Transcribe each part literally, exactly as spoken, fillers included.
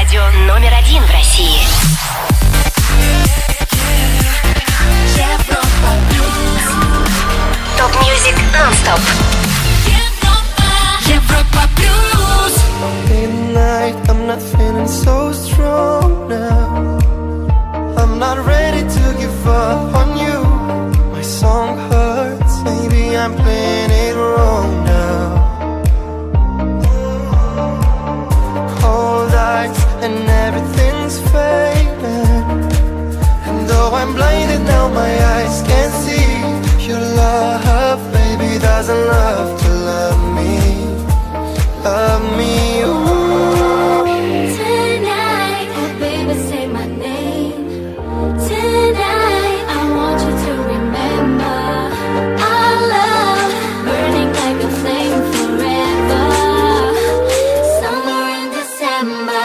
Радио номер один в России. Европа плюс. Топ-мьюзик нон-стоп. Европа плюс. Midnight, I'm not feeling so strong now. I'm not ready to give up on you. My song hurts, maybe I'm playing it wrong now. Cold eyes and everything's fading. And though I'm blinded now, my eyes can't see. Your love, baby, doesn't love to love me. Love me, oh. Tonight, oh baby, say my name. Tonight, I want you to remember our love burning like a flame forever. Summer in December.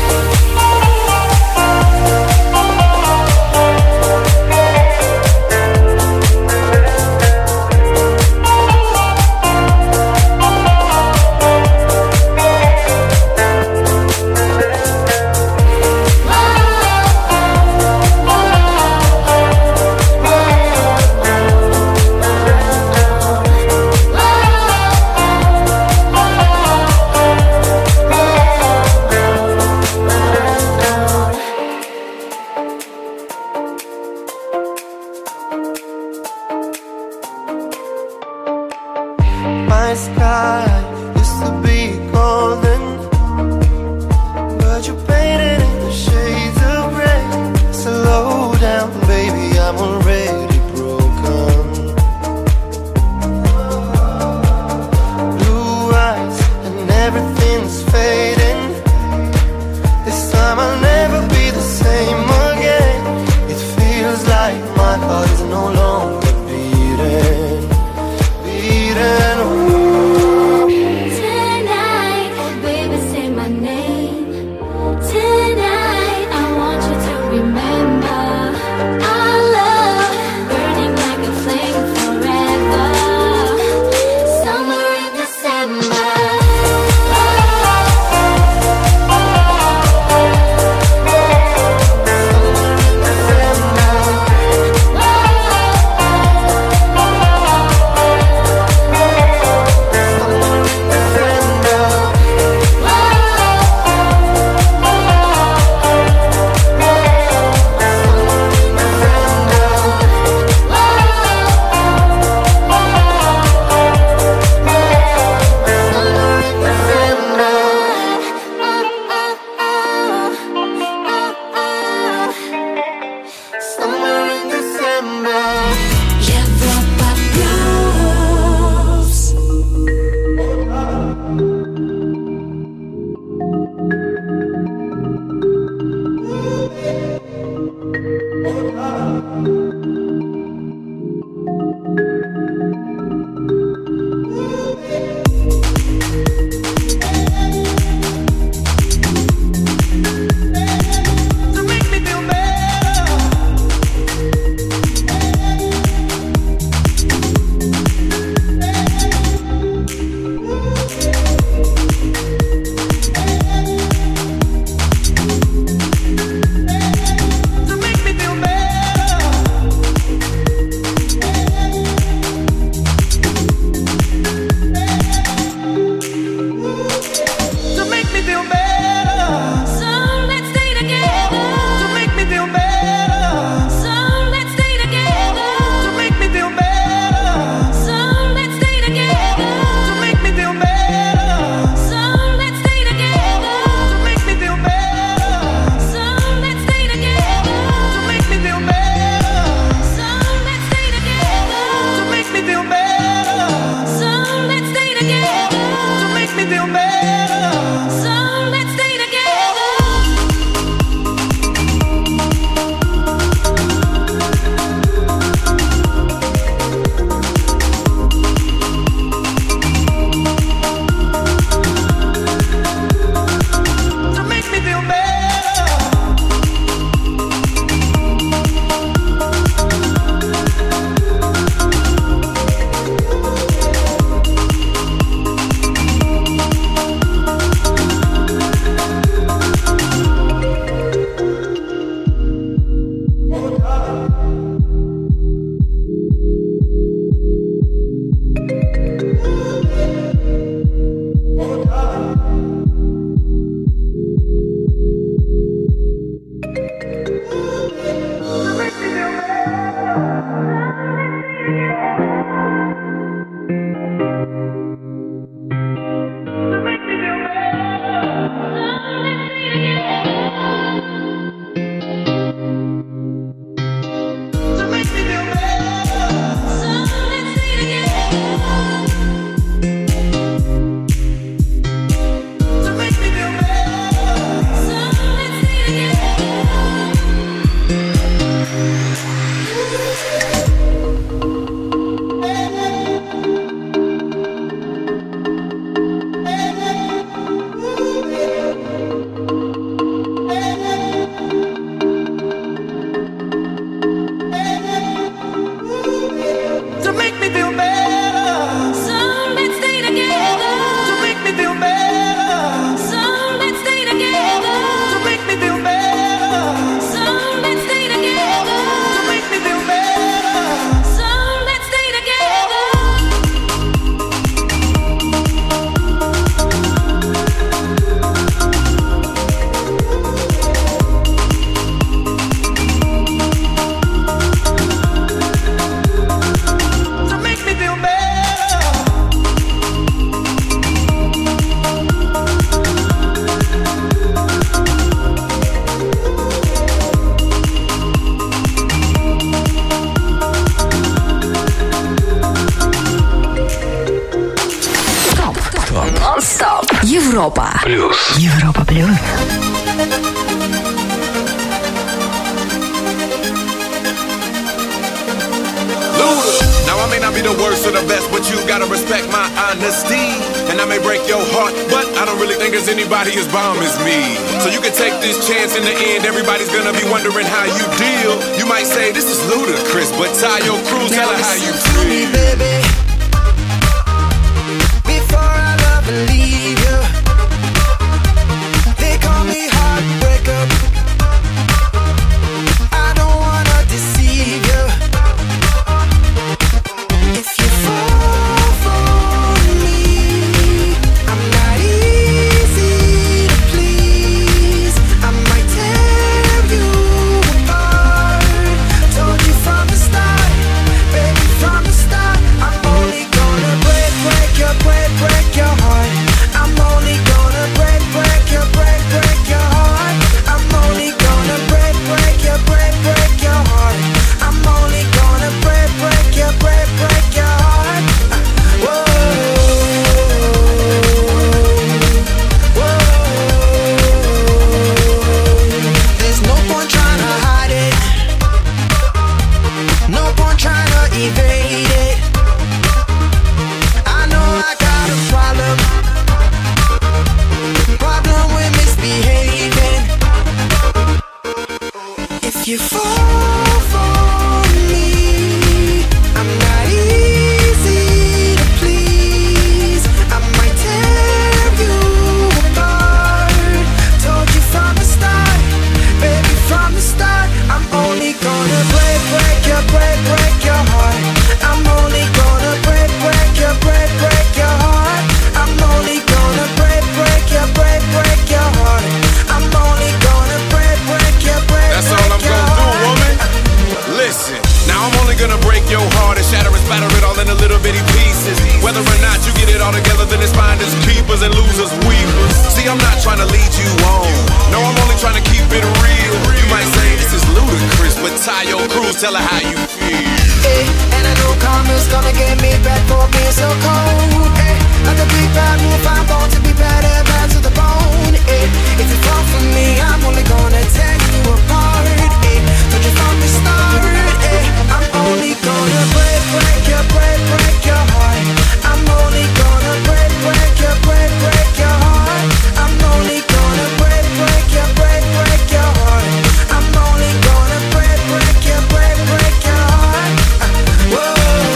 My sky used to be golden, but you painted it the shades of gray. Slow down, baby, I'm already broken. Blue eyes and everything's fading. This time I'll never be the same again. It feels like my heart is no longer beating, beating. Oh. Tonight, Non-stop. Европа. Плюс. Европа плюс. Now I may not be the worst or the best, but you gotta respect my honesty. And I may break your heart, but I don't really think there's anybody as bomb as me. So you can take this chance. In the end, everybody's gonna be wondering how you deal. You might say this is ludicrous, but tie your crew, tell her how you feel. Me, baby. Before I love and leave you, they call me heartbreaker. I don't wanna deceive you. If you fall for me, I'm not easy to please. I might tear you apart. Told you from the start, baby, from the start. I'm only gonna break, break your, break, break your heart. I'm only gonna break, break your, break, break your heart. I'm only gonna break, break your, break, break your heart. I'm only gonna break, break your, break, break your heart. Whoa, whoa. There's no point trying to hide it. No point trying to evade it. I know I got a problem. Problem with misbehaving. If you fall for me, I'm not easy to please. I might tear you apart. Told you from the start, baby, from the start. I'm only gonna break, break your, break, break your heart. I'm only gonna break, break your, break, break your heart. I'm only gonna break, break your, break, break your heart. I'm only gonna break, break your, break, That's break all I'm your gonna do, heart. woman. Listen, now I'm only gonna break your heart and shatter and spatter it all into little bitty pieces. Whether or not you get it all together, then it's finders, keepers, and losers, weepers. See, I'm not trying to lead you on. No, I'm only trying to keep it real. You might say this is ludicrous, but tie your crew, tell her how you feel. Eh, and I know karma's gonna get me back for being so cold. Eh, like a big bad wolf, I'm born to be bad and bad to the bone. Eh, if you fall for me, I'm only gonna tear you apart. Eh, told you from the start. Eh, I'm only gonna break, break your, break, break your heart. I'm only gonna break, break your, break, break your heart. I'm only gonna break, break your, break, break your heart. I'm only gonna break, break your, break, break your heart. Whoa,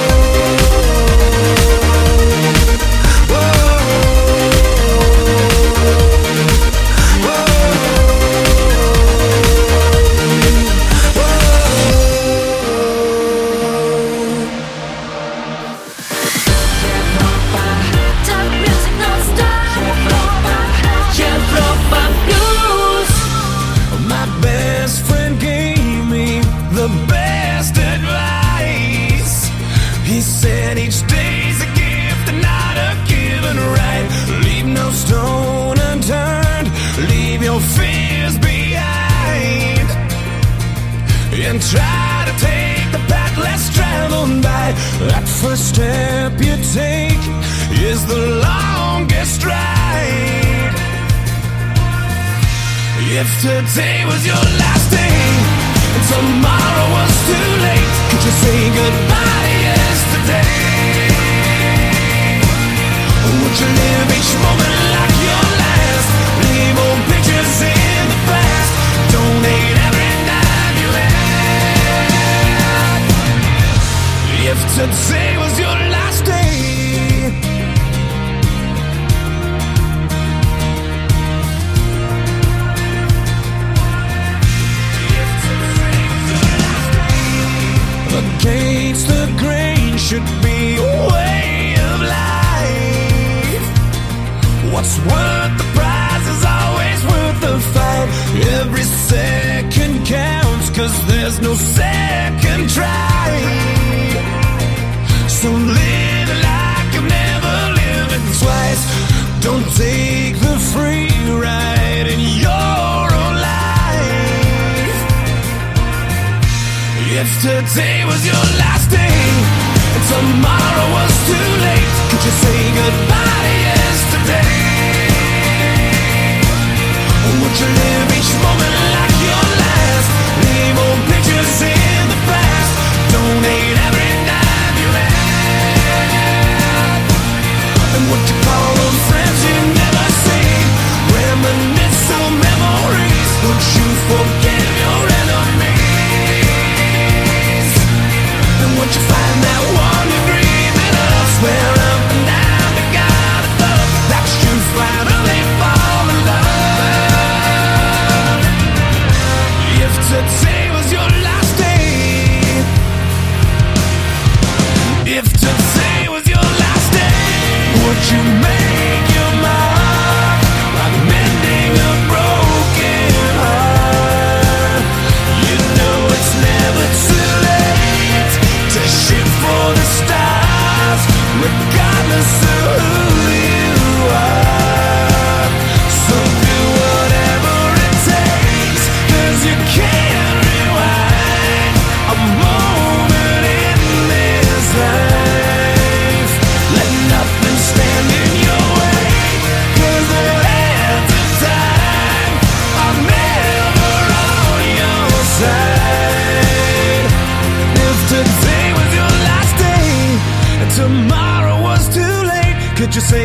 Top music non-stop. Европа плюс. My best friend gave me the best advice. He said each day's a gift and not a given right. Leave no stone unturned, leave your fears behind, and try to take the path less traveled by. That first step you take is the longest ride. If today was your last day and tomorrow was too late, could you say goodbye to yesterday? Or would you live each moment like your last? Leave old pictures in the past. Donate every dime you had. If today was your last day, against the grain should be a way of life. What's worth the prize is always worth the fight. Every second counts, cause there's no second try. So live like you've never lived twice. Don't take the free ride in your own life. If today was your last day and tomorrow was too late, could you say goodbye to yesterday?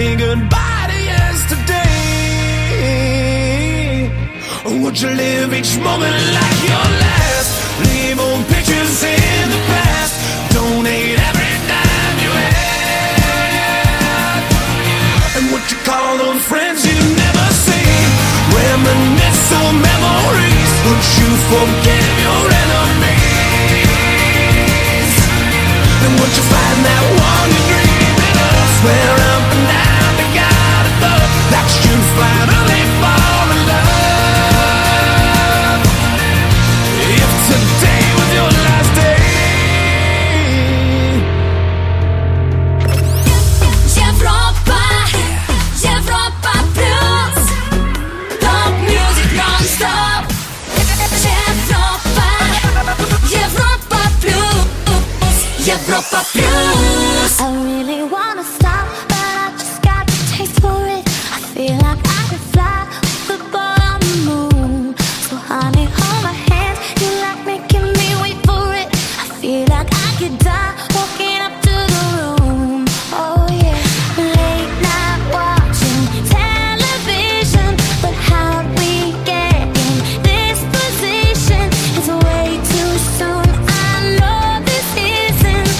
say goodbye to yesterday? Or would you live each moment like your last? Leave old pictures in the past. Donate every dime you had. And what you call those friends you never see? Reminisce on memories. Would you forgive your enemies? And would you find that one you dreamed of? Swear up and down to God above that you finally fall in love. If today was your last day. Европа, Европа плюс. Топ мьюзик нон-стоп. Европа, Европа плюс. Европа плюс. I really wanna stop, but I just got the taste for it. I feel like I could fly with the ball on the moon. So honey, hold my hand. You like making me wait for it. I feel like I could die walking up to the room. Oh yeah, late night watching television, but how'd we get in this position? It's way too soon. I know this isn't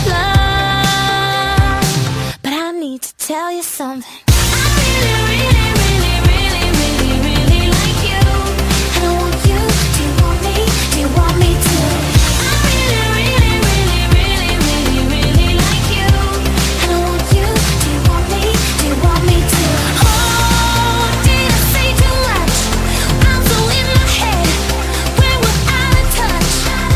love, but I need to tell you something. I really, really, really, really, really, really like you, and I want you. Do you want me? Do you want me to? I really, really, really, really, really, really like you, and I want you. Do you want me? Do you want me to? Oh, did I say too much? I'm so in my head when we're out of touch.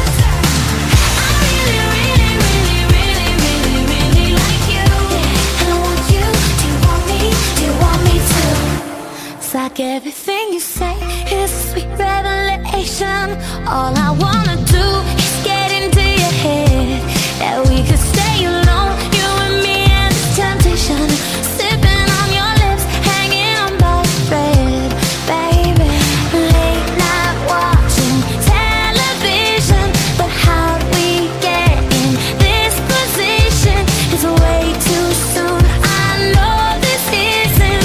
I really, really, really, really, really, really like you, and I want you. Do you want me? Do you want me to? It's like everything you say is a sweet revelation. All I wanna do is get into your head, that we could stay alone, you and me and this temptation, sipping on your lips, hanging on by a thread, baby. Late night watching television, but how'd we get in this position? It's way too soon. I know this isn't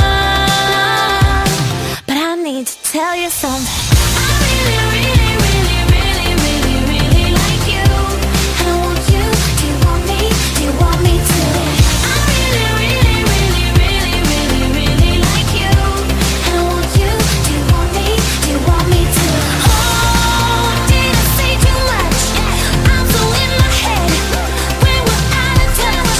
love, but I need to tell you something. I really, really, really, really, really, really like you, and I want you. Do you want me? Do you want me to? I really, really, really, really, really, really like you, and I want you. Do you want me? Do you want me to? Oh, did I say too much? I'm so in my head when we're out of touch.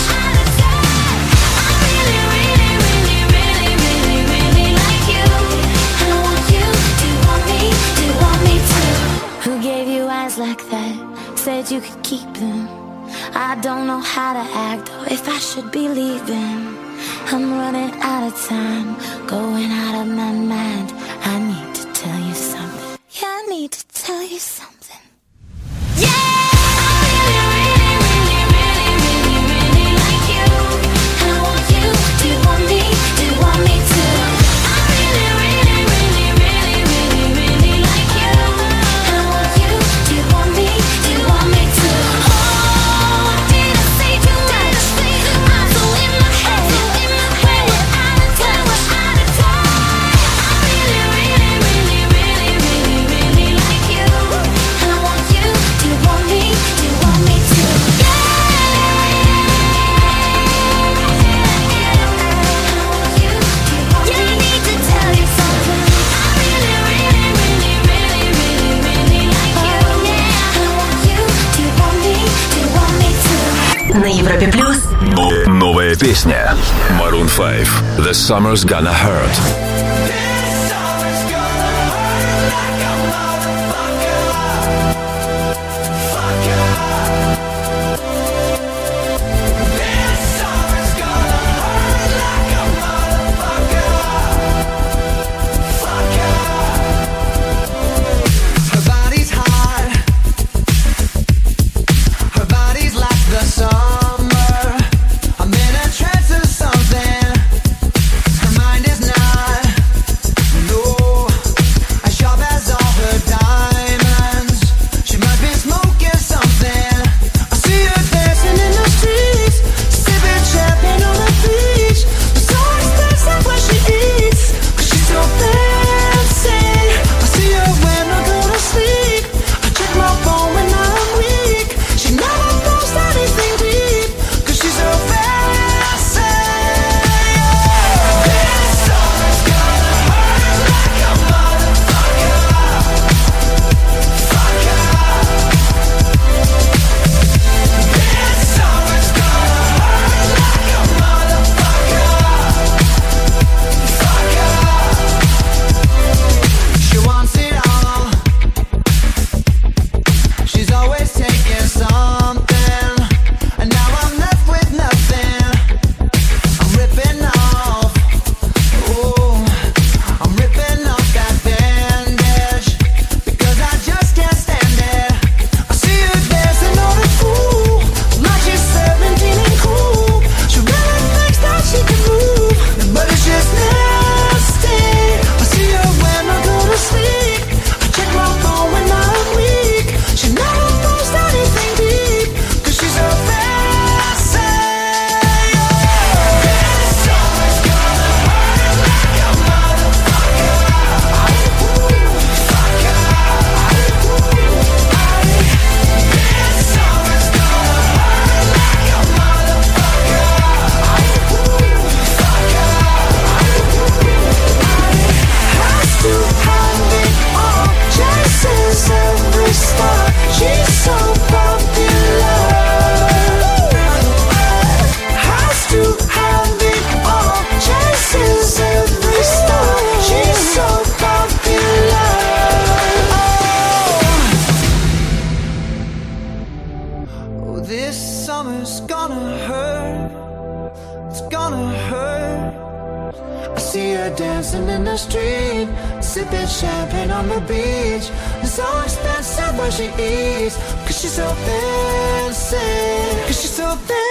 I really, really, really, really, really, really like you, and I want you. Do you want me? Do you want me to? Who gave you eyes like that? Said you could keep them. I don't know how to act or if I should be leaving. I'm running out of time, going out of my mind. I need to tell you something. Yeah, I need to tell you something. Yeah! I really, really, really, really, really like you, and I want you. Do you want me? Do you want me to? I really, really, really, really, really, really like you, and I want you. Do you want me? Do you want me to? Oh, did I say too much? I'm so in my head when we're out of touch. I really, really, really, really, really, really like you, and I want you. Do you want me? Do you want me to? Yeah, I need to tell you something. I really, really, really, really, really, really like you, and I want you. Do you want me? Do you want me to? На Европе плюс Новая песня Maroon five. The Summer's Gonna Hurt. Her body's hot. Her body's like the summer. I'm in a trance of something. Her mind is not. see her dancing in the street, sipping champagne on the beach. It's so expensive what she eats, cause she's so fancy, cause she's so fancy.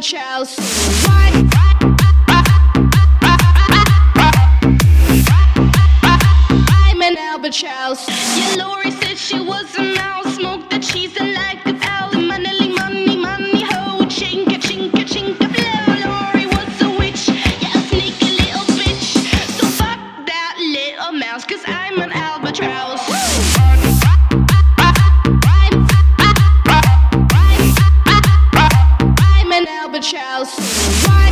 child soon. Why? I'm an Albert child soon. Yeah, Lori said she was a mouse. Smoked the cheese and like the owl. Money, money, money, ho. Chinka, chinka, chinka, blow. Lori was a witch. Yeah, a sneaky little bitch. So fuck that little mouse, cause I'm an albatross. I'm an albatross. Why?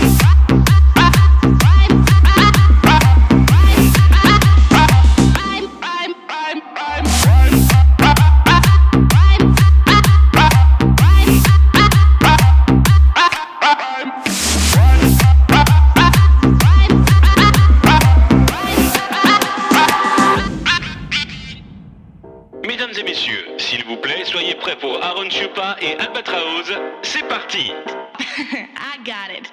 Mesdames et messieurs, s'il vous plaît, soyez prêts pour Aaron Chupa et Albatraoz. C'est parti. I got it.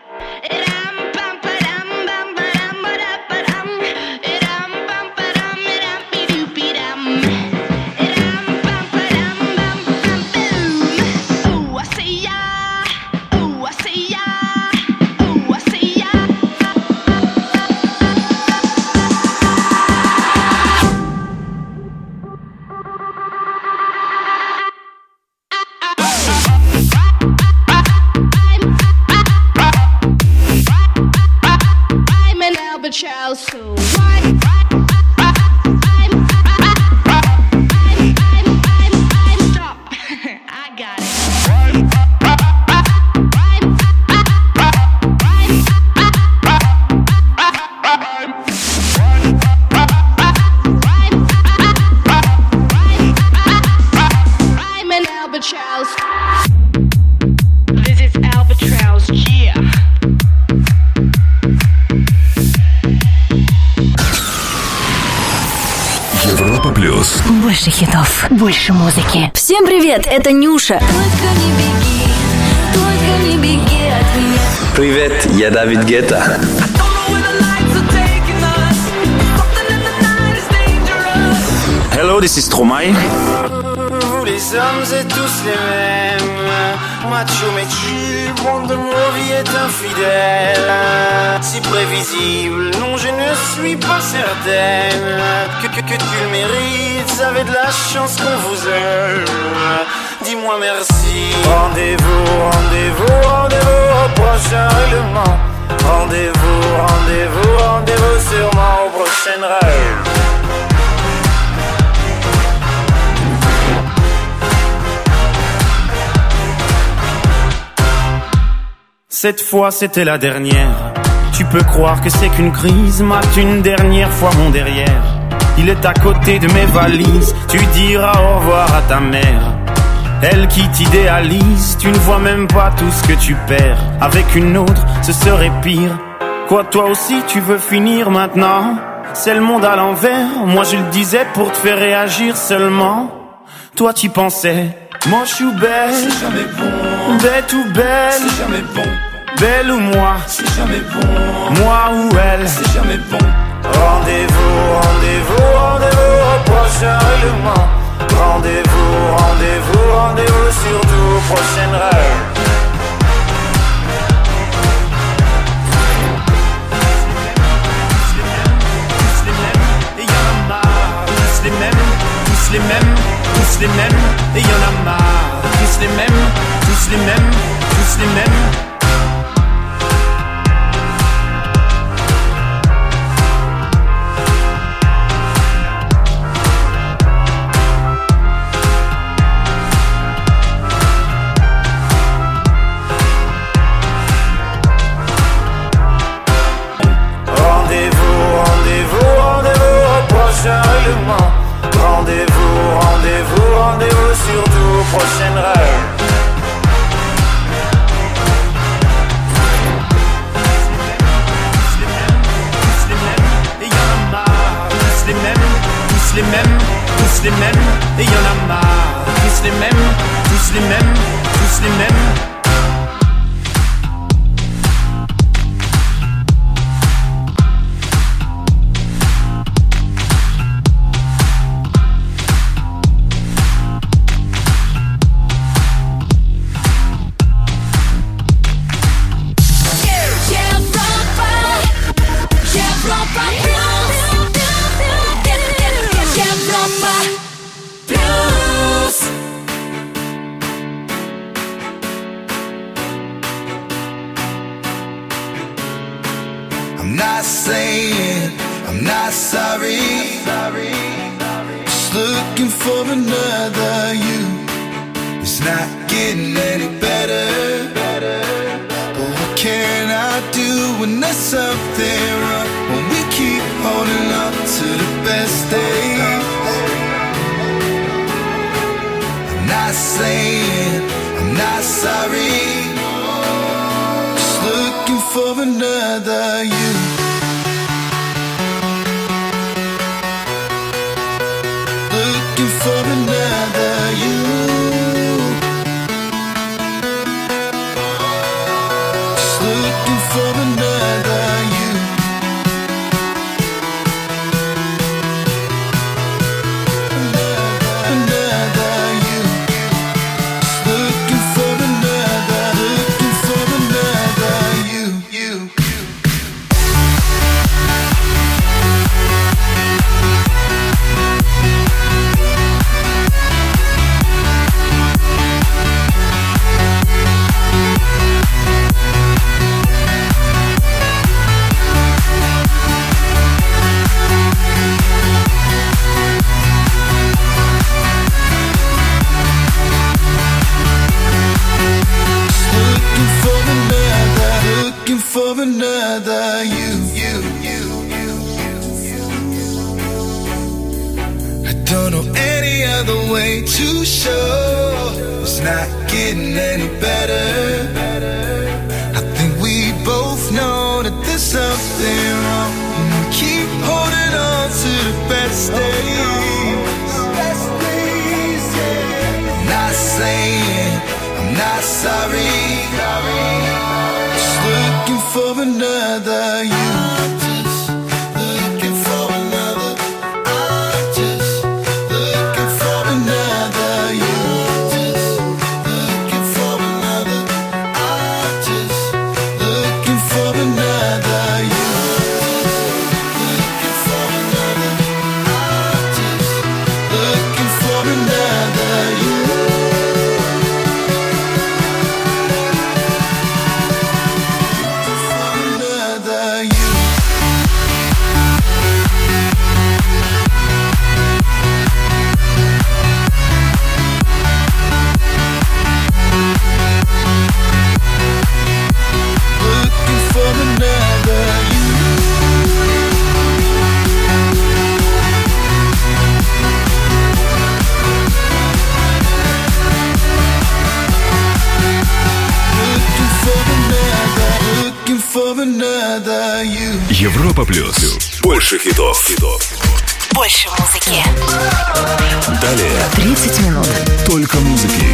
Child, so why? Stop. I got it. I'm an albatross. This is albatross, yeah. Европа плюс. Больше хитов, больше музыки. Всем привет, это Нюша. Только не беги, только не беги от меня. Привет, я Давид Гетта. Hello, this is Stromae. Vous les hommes êtes tous les mêmes. Macho mais chill, bande de vos vies est infidèle. Si prévisible, non je ne suis pas certaine que, que, que tu le mérites, vous avez de la chance qu'on vous aime. Dis-moi merci. Rendez-vous, rendez-vous, rendez-vous au prochain règlement. Rendez-vous, rendez-vous, rendez-vous sûrement au prochain rêve. Cette fois c'était la dernière. Tu peux croire que c'est qu'une crise. Mate une dernière fois mon derrière. Il est à côté de mes valises. Tu diras au revoir à ta mère. Elle qui t'idéalise. Tu ne vois même pas tout ce que tu perds. Avec une autre ce serait pire. Quoi, toi aussi tu veux finir maintenant? C'est le monde à l'envers. Moi je le disais pour te faire réagir seulement. Toi t'y pensais. Moche ou belle, c'est jamais bon. Bête ou belle, c'est jamais bon. Belle ou moi, c'est jamais bon. Moi ou elle, c'est jamais bon. Rendez-vous, rendez-vous, rendez-vous au prochain règlement. Rendez-vous, rendez-vous, rendez-vous surtout au prochain rêve. Tous les mêmes, et y'en a marre. Tous les mêmes, tous les mêmes, tous les mêmes, et y'en a marre. Tous les mêmes, tous les mêmes, tous les mêmes. Rendez-vous, rendez-vous, rendez-vous surtout au prochain rêve. I'm not saying I'm not sorry. Just looking for another you. It's not getting any better. But what can I do when there's something wrong? When we keep holding on to the best days. I'm not saying I'm not sorry. Just looking for another you. Looking for another you. Just looking for another you. Another, another you. Just looking for another, looking for another you, you. Looking for another you, you, you, you, you, you, you. I don't know any other way to show it's not getting any better. I think we both know that there's something wrong, and we keep holding on to the best days. I'm not saying I'm not sorry. Looking for another you. Just looking for another. I'm just looking for another you. Just looking for another. I'm just looking for another you. Looking for another. I'm just looking for another you. Европа плюс. Больше хитов. Больше музыки. Далее. тридцать минут. Только музыки.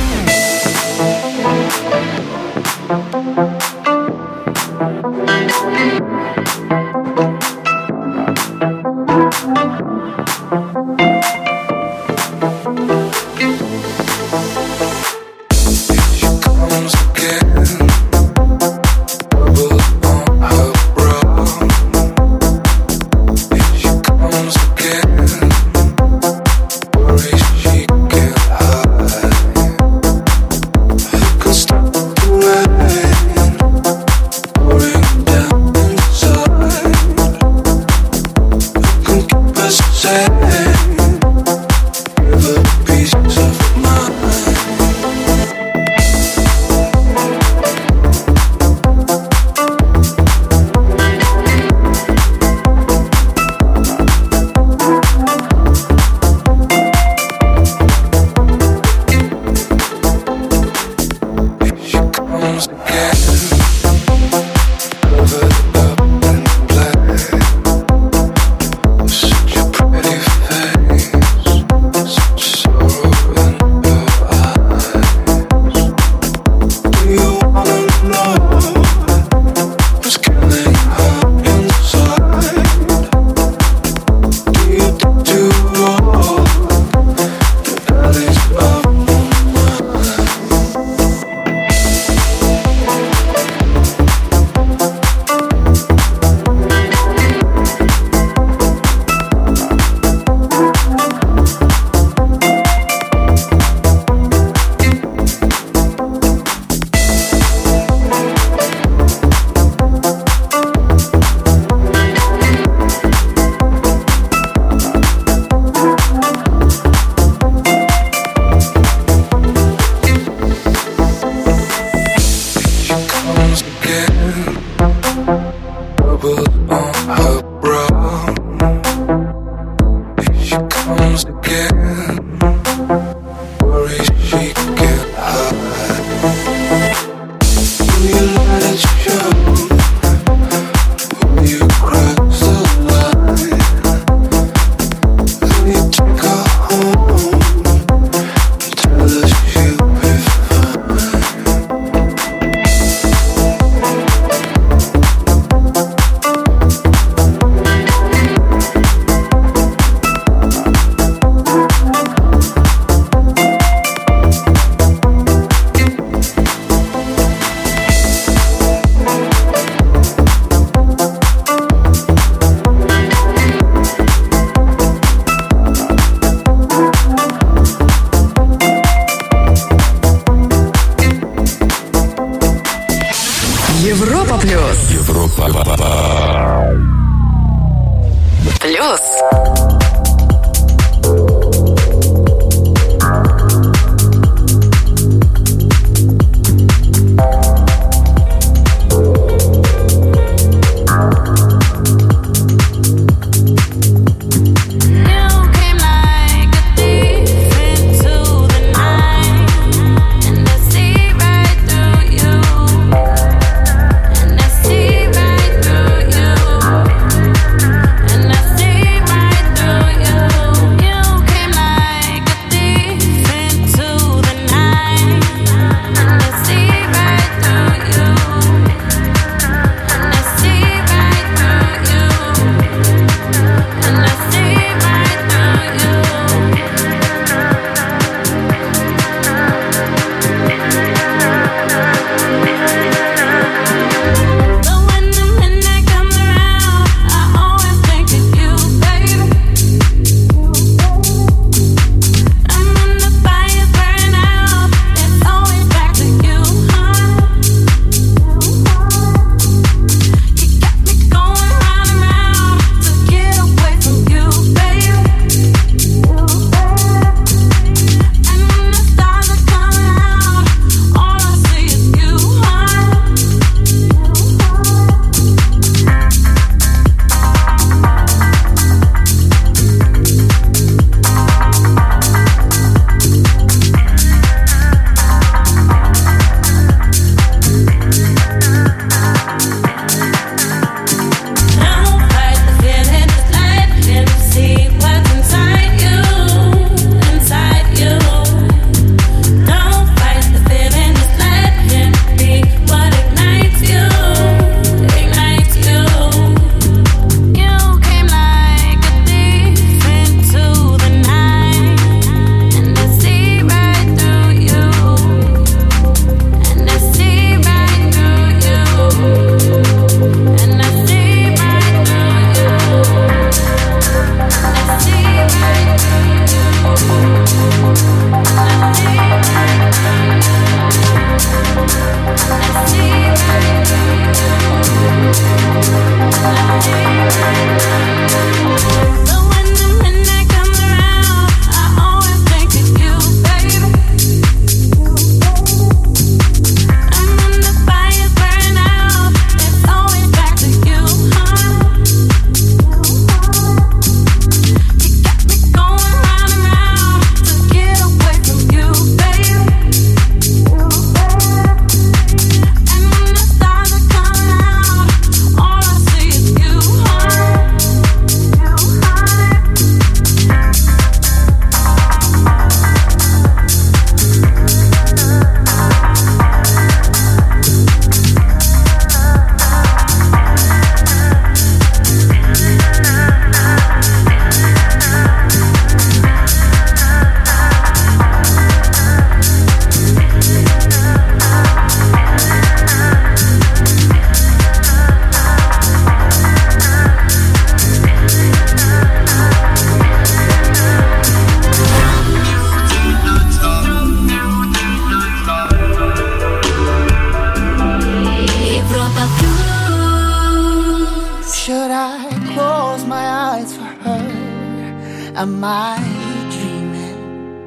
Am I dreaming?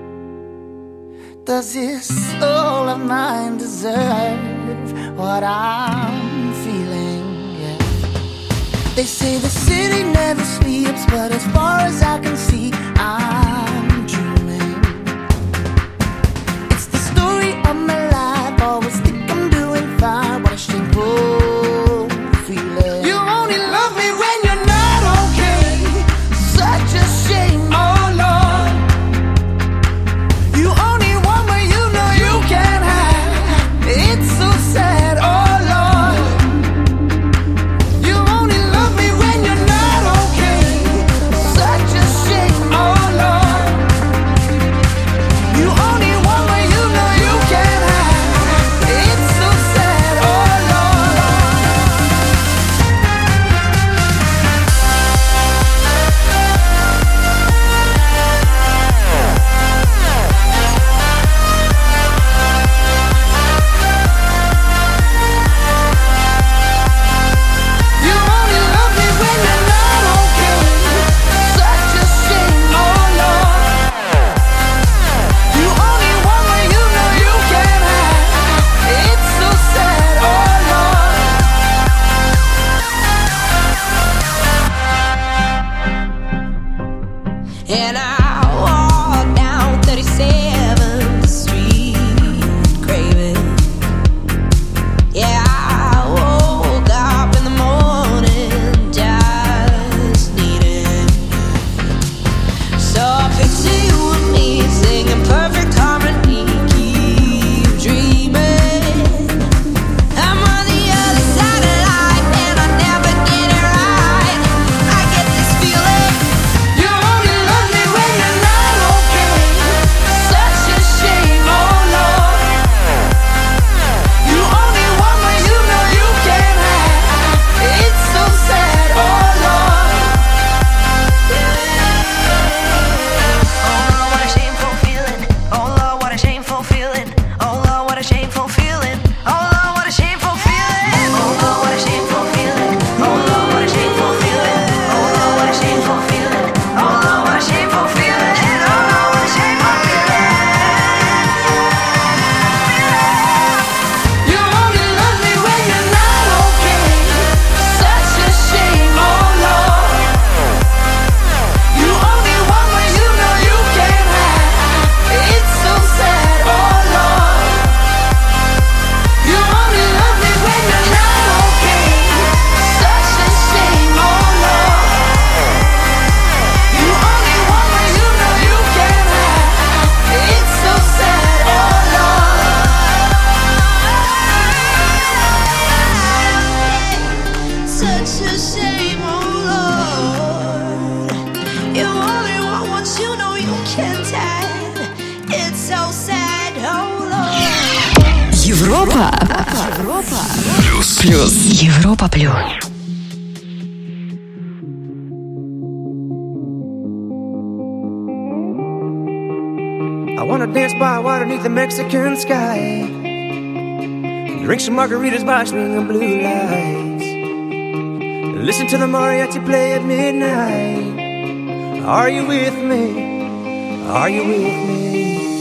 Does this soul of mine deserve what I'm feeling? Yeah. They say the city never sleeps, but as far as I can see, I'm dreaming. It's the story of my life, always think I'm doing fine. What a Европа. Плюс. Плюс. Европа плюс. I wanna dance by water beneath the Mexican sky. Drink some margaritas by swinging blue lights. Listen to the mariachi play at midnight. Are you with me? Are you with me?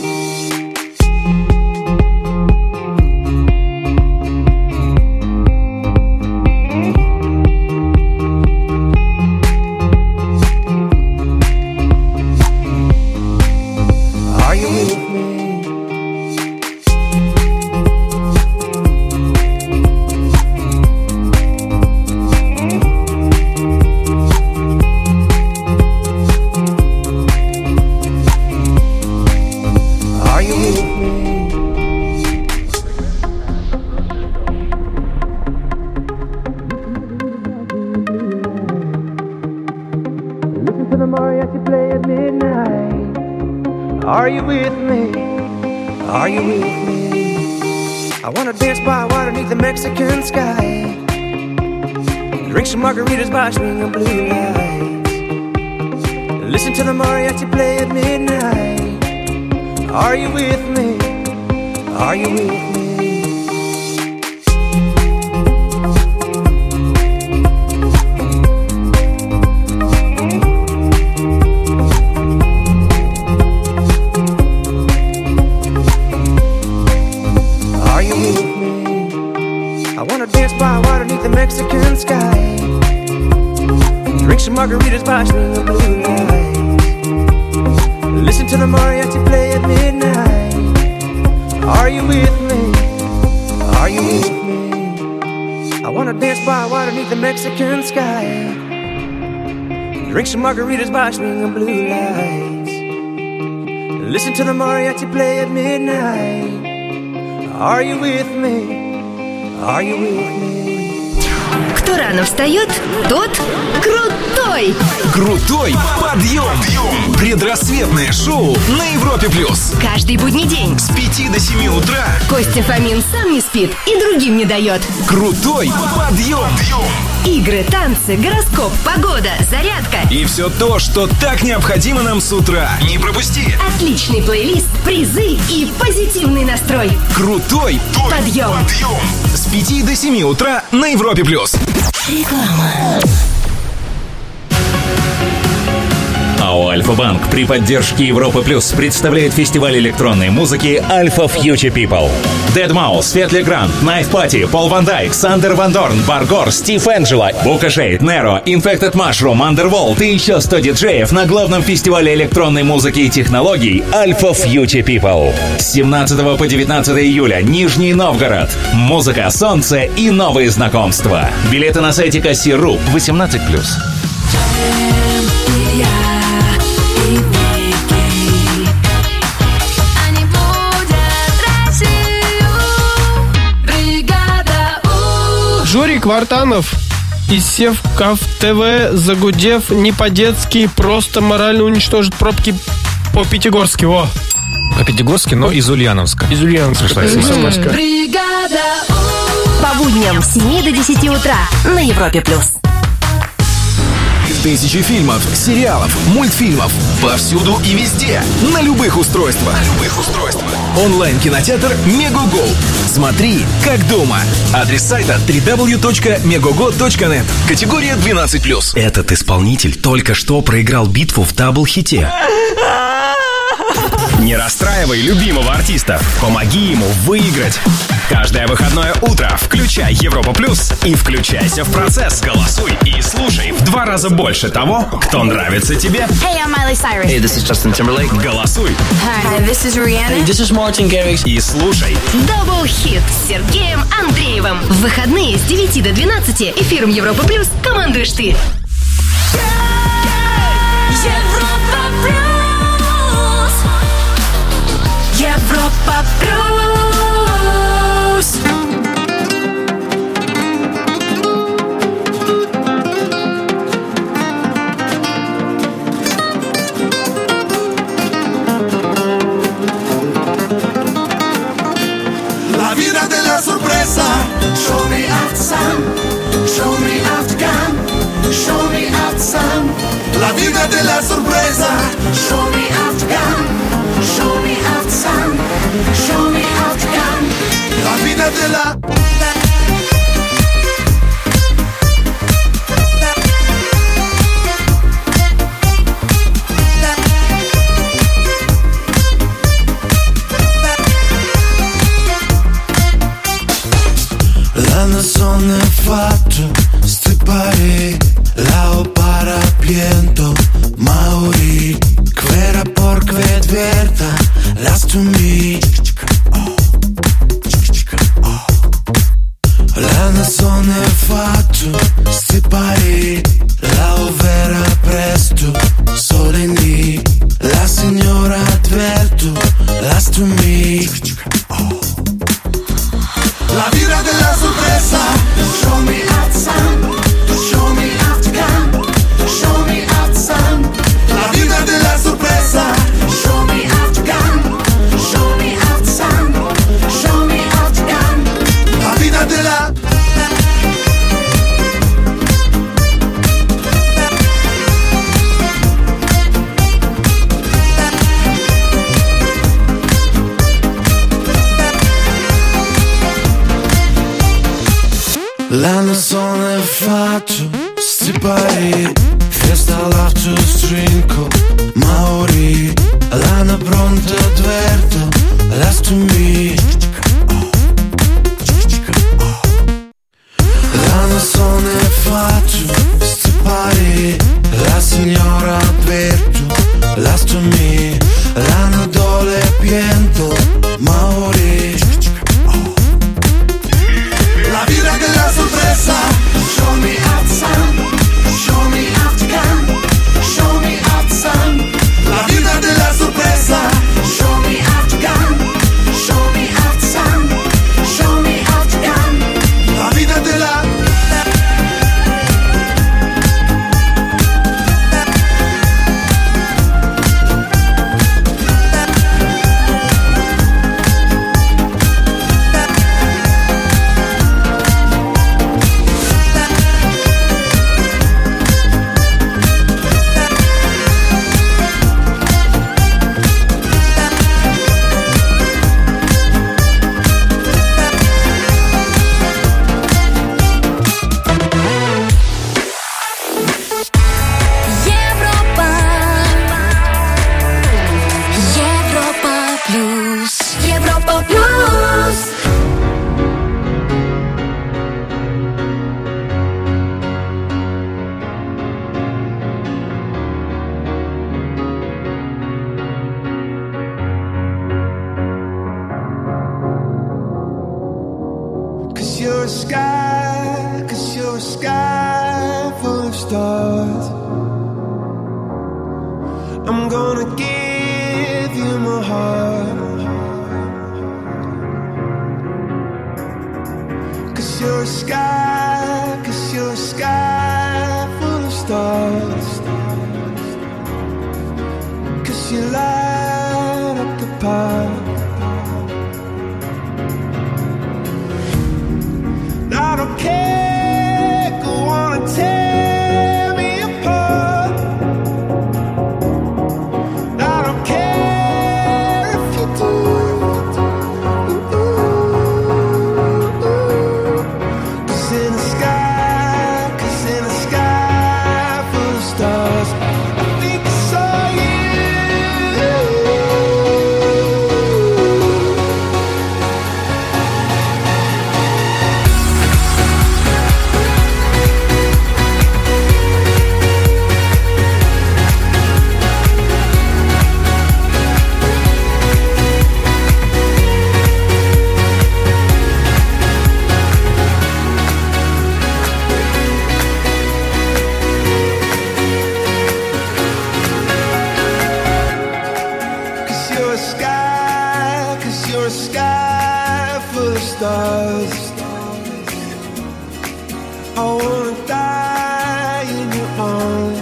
Mexican sky. Drink some margaritas by swinging blue lights. Listen to the mariachi play at midnight. Are you with me? Are you with me? Mexican sky. Drink some margaritas by swinging blue lights. Listen to the mariachi play at midnight. Are you with me? Are you with me? I wanna dance by water beneath the Mexican sky. Drink some margaritas by swinging blue lights. Listen to the mariachi play at midnight. Are you with me? Are you with me? Кто рано встает, тот крутой. Крутой подъем. Предрассветное шоу на Европе плюс. Каждый будний день с пяти до семи утра Костя Фомин сам не спит и другим не дает. Крутой подъем. Игры, танцы, гороскоп, погода, зарядка и все то, что так необходимо нам с утра. Не пропусти. Отличный плейлист, призы и позитивный настрой. Крутой подъем. подъем. С пяти до семи утра на Европе плюс. Реклама. АО «Альфа-Банк» при поддержке Европы Плюс представляет фестиваль электронной музыки «Альфа Future People». Deadmau5, Светли Грант, Knife Party, Пол Ван Дайк, Сандер Ван Дорн, Баргор, Стив Энджело, Бука Шейд, Неро, Infected Mushroom, Underworld и еще сто диджеев на главном фестивале электронной музыки и технологий «Альфа Future People». С семнадцатого по девятнадцатое июля, Нижний Новгород. Музыка, солнце и новые знакомства. Билеты на сайте касси точка ру. восемнадцать плюс. Жорик Вартанов из Севкав ТВ, загудев не по-детски, просто морально уничтожит пробки по Пятигорски. О. По Пятигорски, но из Ульяновска. Из Ульяновска. Бригада У. По будням с семи до десяти утра на Европе плюс. Тысячи фильмов, сериалов, мультфильмов повсюду и везде, на любых устройствах. На любых устройствах. Онлайн-кинотеатр Мегого. Смотри, как дома. Адрес сайта дабл ю дабл ю дабл ю точка мегого точка нет. Категория двенадцать плюс. Этот исполнитель только что проиграл битву в дабл-хите. Не расстраивай любимого артиста. Помоги ему выиграть. Каждое выходное утро включай Европа Плюс и включайся в процесс. Голосуй и слушай в два раза больше того, кто нравится тебе. Hey, I'm Miley Cyrus. Hey, this is Justin Timberlake. Голосуй. Hi, this is Rihanna. Hey, this is Martin Garrix. И слушай. Дабл-хит с Сергеем Андреевым. В выходные с девяти до двенадцати эфиром Европа Плюс командуешь ты. Европа Плюс. Европа Плюс. La vida te la sorprende. vida de la L'anno sono fatto, sti pari, la o para piento, Mauri, quera por vedverta, las to me. L'anno sono fatto, sti pari, la o vera presto, sole lì, la signora adverto, las to me. La vida de la sorpresa. Show me out some, show me out to come, show me out some. La vida de la sorpresa. Show me out to come, show me out some, show me out to come. La vida de la L'anno sono fatto, sti pari, festa l'after strinco, Mauri, l'anno pronto adverto, last to me. L'anno sono fatto, sti pari, la signora adverto, last to me. L'anno dole piento, Mauri. La vida de la sorpresa. Show me out some, show me out to come, show me out some. La vida de la sorpresa. Show me out to come, show me out some, show me out to come. La vida de la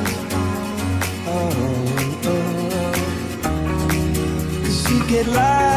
get light.